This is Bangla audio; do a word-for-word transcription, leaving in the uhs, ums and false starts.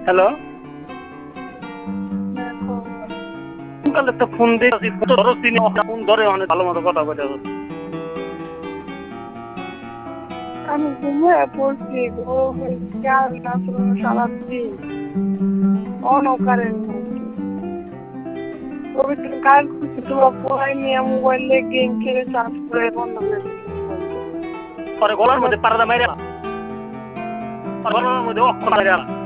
হ্যালো, কাল একটা ফোন দিয়েছি, ধরো তিনি ফোন ধরে অনেক ভালো মতো কথা বলে। আমি ঘুমিয়ে পড়ছি গো, খেয়াল না করুন সারাদিন অনকারেন্ট পবিত্র কাজ করছি, তোমার পড়াই নিয়ে মোবাইলে গেম খেলে চার্জ করে বন্ধ করে দিচ্ছি মোবাইলটা। পরে গলার মধ্যে পাড়া মাইরা, গলার মধ্যে অক্ষর মাইরা